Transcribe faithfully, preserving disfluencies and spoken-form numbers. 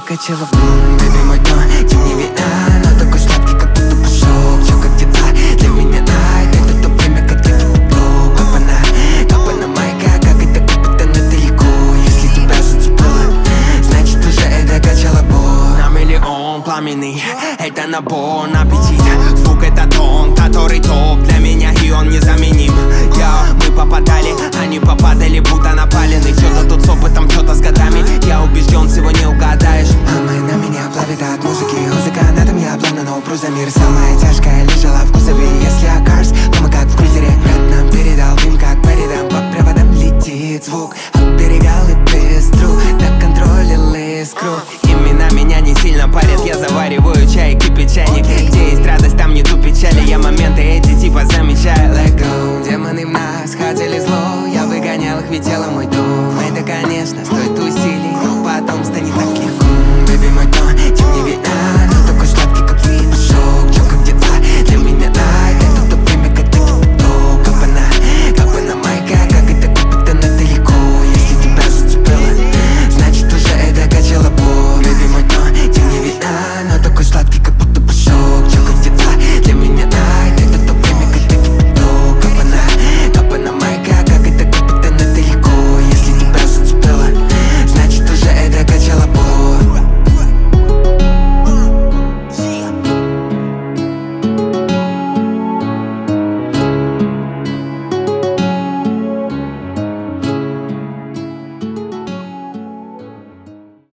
качала бум. Baby, мой дом, день не вина, но такой сладкий, как будто пушок. Чё, как дела? Для меня ай, это то время, когда тепло. Капана, капана майка, как это капитан далеко. Если тебя зацепило, значит уже это качала бум. На миллион пламенный, это набор на аппетит. Звук это тон, который топ для меня, и он незаменим. Я, мы попадали, они попадали, будто напалены. Чё-то тут с опытом, чё-то с годами. Я убежден, всего не угадаешь. Мама на меня плавит от музыки. Музыка на дом, я плавно, но упру за мир. Самая тяжкая лежала в кузове. Если я карс, то мы как в крузере. Брат нам передал дым, как по рядам. По проводам летит звук. Оберегал и пестру, так контролил искру. Имена меня не сильно парят. Я завариваю чай, кипит чайник. Где есть радость, там нету печали. Я моменты эти типа замечаю. Let go.